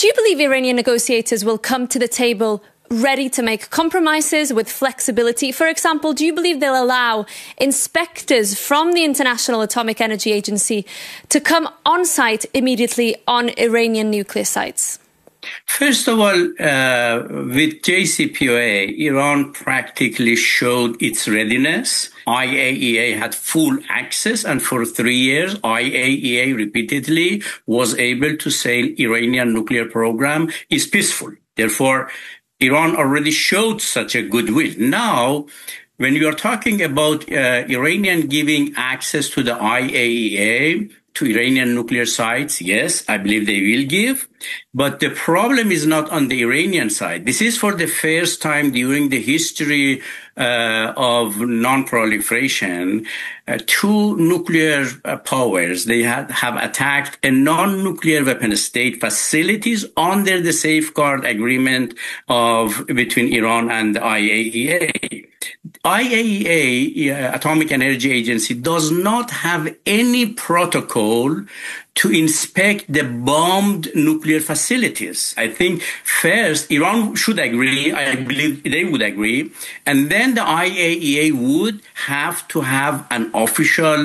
Do you believe Iranian negotiators will come to the table ready to make compromises with flexibility? For example, do you believe they'll allow inspectors from the International Atomic Energy Agency to come on site immediately on Iranian nuclear sites? First of all, with JCPOA, Iran practically showed its readiness. IAEA had full access, and for 3 years, IAEA repeatedly was able to say Iranian nuclear program is peaceful. Therefore, Iran already showed such a goodwill. Now, when we are talking about Iranian giving access to the IAEA, to Iranian nuclear sites, yes, I believe they will give. But the problem is not on the Iranian side. This is for the first time during the history of non-proliferation. Two nuclear powers, they have attacked a non-nuclear weapon state facilities under the safeguard agreement between Iran and the IAEA. IAEA, Atomic Energy Agency, does not have any protocol to inspect the bombed nuclear facilities. I think first Iran should agree, I believe they would agree, and then the IAEA would have to have an official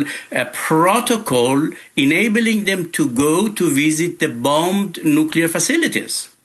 protocol enabling them to go to visit the bombed nuclear facilities.